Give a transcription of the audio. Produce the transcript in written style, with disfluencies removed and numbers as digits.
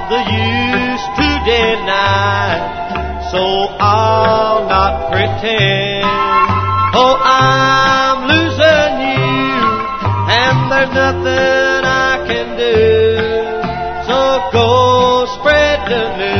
the use to deny, so I'll not pretend. Oh, I'm losing you, and there's nothing I can do. So go spread the news.